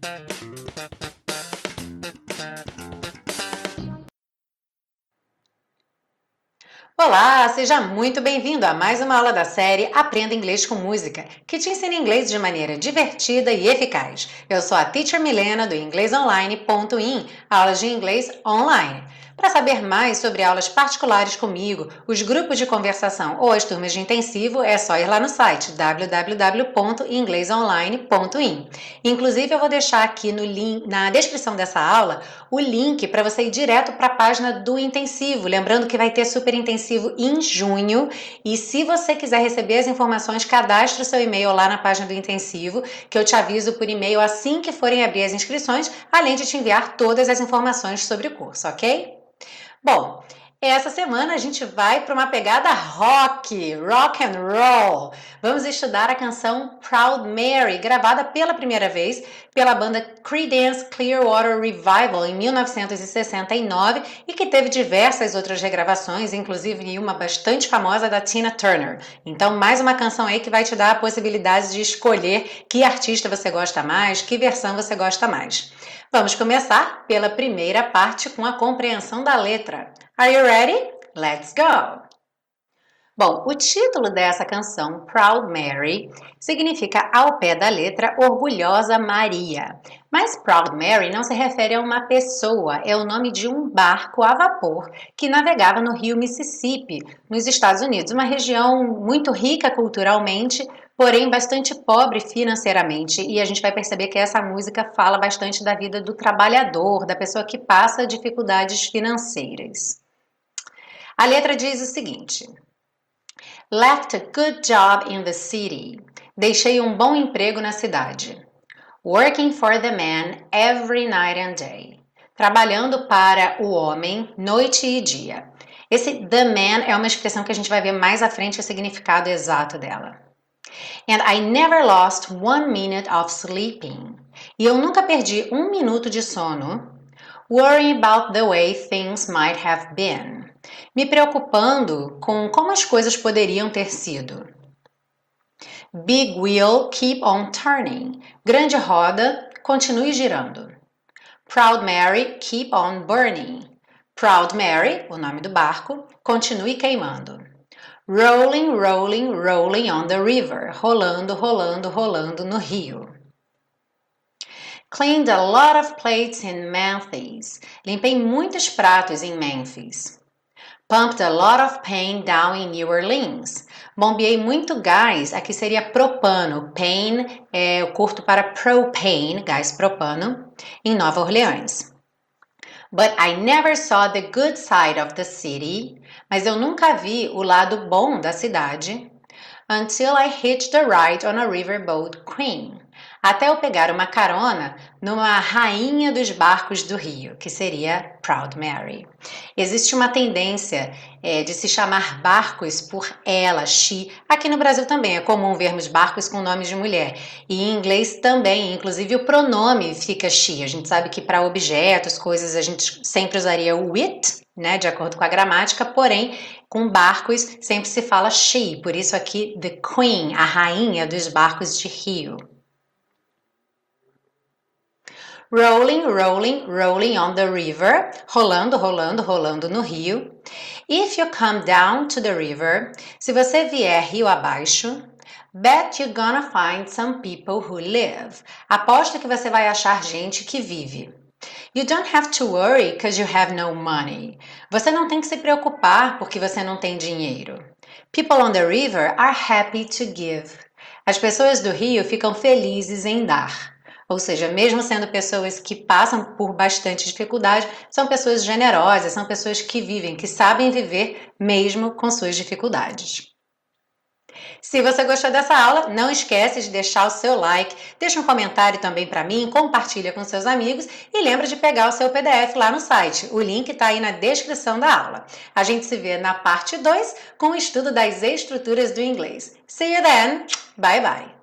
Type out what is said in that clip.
Olá, seja muito bem-vindo a mais uma aula da série Aprenda Inglês com Música, que te ensina inglês de maneira divertida e eficaz. Eu sou a Teacher Milena do inglesonline.in, aulas de inglês online. Para saber mais sobre aulas particulares comigo, os grupos de conversação ou as turmas de intensivo, é só ir lá no site www.inglesonline.in. Inclusive, eu vou deixar aqui no link, na descrição dessa aula o link para você ir direto para a página do intensivo. Lembrando que vai ter super intensivo em junho. E se você quiser receber as informações, cadastre o seu e-mail lá na página do intensivo, que eu te aviso por e-mail assim que forem abrir as inscrições, além de te enviar todas as informações sobre o curso, ok? Bom, essa semana a gente vai para uma pegada rock and roll. Vamos estudar a canção Proud Mary, gravada pela primeira vez pela banda Creedence Clearwater Revival em 1969 e que teve diversas outras regravações, inclusive uma bastante famosa da Tina Turner. Então, mais uma canção aí que vai te dar a possibilidade de escolher que artista você gosta mais, que versão você gosta mais. Vamos começar pela primeira parte com a compreensão da letra. Are you ready? Let's go! Bom, o título dessa canção, Proud Mary, significa ao pé da letra Orgulhosa Maria. Mas Proud Mary não se refere a uma pessoa, é o nome de um barco a vapor que navegava no rio Mississippi, nos Estados Unidos, uma região muito rica culturalmente, porém bastante pobre financeiramente. E a gente vai perceber que essa música fala bastante da vida do trabalhador, da pessoa que passa dificuldades financeiras. A letra diz o seguinte: Left a good job in the city. Deixei um bom emprego na cidade. Working for the man every night and day. Trabalhando para o homem noite e dia. Esse the man é uma expressão que a gente vai ver mais à frente o significado exato dela. And I never lost 1 minute of sleeping. E eu nunca perdi 1 minuto de sono. Worrying about the way things might have been. Me preocupando com como as coisas poderiam ter sido. Big wheel, keep on turning. Grande roda, continue girando. Proud Mary, keep on burning. Proud Mary, o nome do barco, continue queimando. Rolling, rolling, rolling on the river. Rolando, rolando, rolando no rio. Cleaned a lot of plates in Memphis. Limpei muitos pratos em Memphis. Pumped a lot of pain down in New Orleans. Bombeei muito gás, aqui seria propano. Pain é o curto para propane, gás propano, em Nova Orleans. But I never saw the good side of the city. Mas eu nunca vi o lado bom da cidade. Until I hitched a ride on a riverboat queen. Até eu pegar uma carona numa rainha dos barcos do Rio, que seria Proud Mary. Existe uma tendência de se chamar barcos por ela, she. Aqui no Brasil também é comum vermos barcos com nomes de mulher. E em inglês também, inclusive o pronome fica she. A gente sabe que para objetos, coisas, a gente sempre usaria o it, né, de acordo com a gramática, porém, com barcos sempre se fala she. Por isso aqui, the queen, a rainha dos barcos de Rio. Rolling, rolling, rolling on the river. Rolando, rolando, rolando no rio. If you come down to the river. Se você vier rio abaixo. Bet you're gonna find some people who live. Aposto que você vai achar gente que vive. You don't have to worry because you have no money. Você não tem que se preocupar porque você não tem dinheiro. People on the river are happy to give. As pessoas do rio ficam felizes em dar. Ou seja, mesmo sendo pessoas que passam por bastante dificuldade, são pessoas generosas, são pessoas que vivem, que sabem viver mesmo com suas dificuldades. Se você gostou dessa aula, não esquece de deixar o seu like, deixa um comentário também para mim, compartilha com seus amigos e lembra de pegar o seu PDF lá no site. O link está aí na descrição da aula. A gente se vê na parte 2 com o estudo das estruturas do inglês. See you then! Bye bye!